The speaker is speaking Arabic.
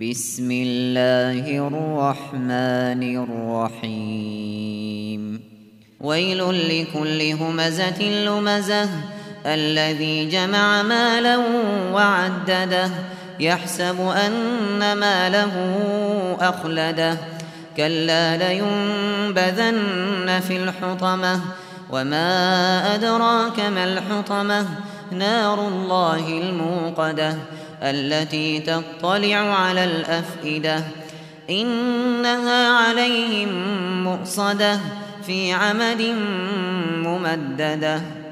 بسم الله الرحمن الرحيم ويل لكل همزة لمزة الذي جمع مالا وعدده يحسب أن ماله أخلده كلا لينبذن في الحطمة وما أدراك ما الحطمة نار الله الموقدة التي تطلع على الأفئدة إنها عليهم مؤصدة في عمد ممددة